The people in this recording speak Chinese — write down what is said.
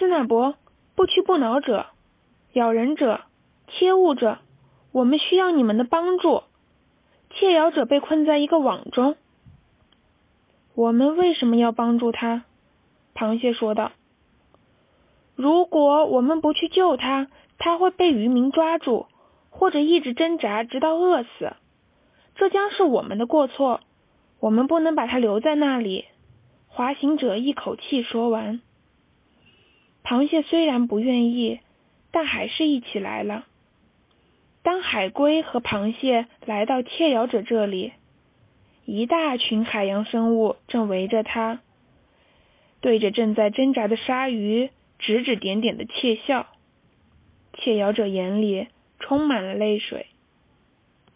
斯乃伯，不屈不挠者，咬人者，切物者，我们需要你们的帮助。窃咬者被困在一个网中。我们为什么要帮助他？螃蟹说道。如果我们不去救他，他会被渔民抓住，或者一直挣扎直到饿死。这将是我们的过错，我们不能把他留在那里。滑行者一口气说完。螃蟹虽然不愿意，但还是一起来了。当海龟和螃蟹来到窃咬者这里，一大群海洋生物正围着它，对着正在挣扎的鲨鱼指指点点的窃笑。窃咬者眼里充满了泪水。